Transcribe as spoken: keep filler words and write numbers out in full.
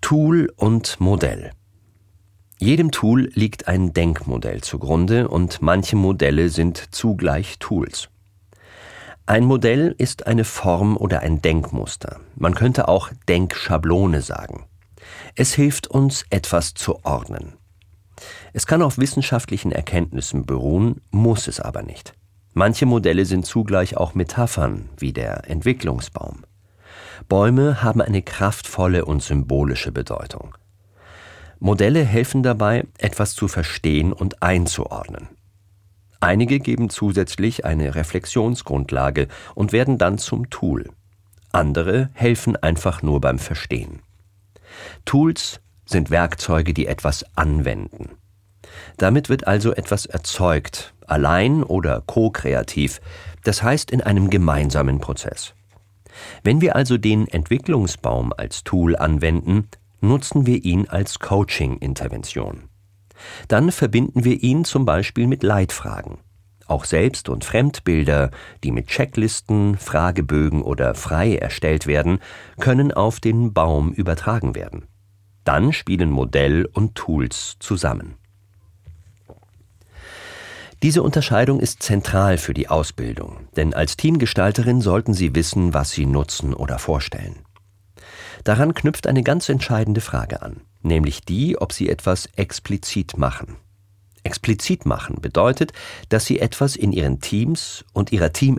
Tool und Modell. Jedem Tool liegt ein Denkmodell zugrunde und manche Modelle sind zugleich Tools. Ein Modell ist eine Form oder ein Denkmuster. Man könnte auch Denkschablone sagen. Es hilft uns, etwas zu ordnen. Es kann auf wissenschaftlichen Erkenntnissen beruhen, muss es aber nicht. Manche Modelle sind zugleich auch Metaphern, wie der Entwicklungsbaum. Bäume haben eine kraftvolle und symbolische Bedeutung. Modelle helfen dabei, etwas zu verstehen und einzuordnen. Einige geben zusätzlich eine Reflexionsgrundlage und werden dann zum Tool. Andere helfen einfach nur beim Verstehen. Tools sind Werkzeuge, die etwas anwenden. Damit wird also etwas erzeugt, allein oder ko-kreativ, das heißt in einem gemeinsamen Prozess. Wenn wir also den Entwicklungsbaum als Tool anwenden, nutzen wir ihn als Coaching-Intervention. Dann verbinden wir ihn zum Beispiel mit Leitfragen. Auch Selbst- und Fremdbilder, die mit Checklisten, Fragebögen oder frei erstellt werden, können auf den Baum übertragen werden. Dann spielen Modell und Tools zusammen. Diese Unterscheidung ist zentral für die Ausbildung, denn als Teamgestalterin sollten Sie wissen, was Sie nutzen oder vorstellen. Daran knüpft eine ganz entscheidende Frage an, nämlich die, ob Sie etwas explizit machen. Explizit machen bedeutet, dass Sie etwas in Ihren Teams und Ihrer Team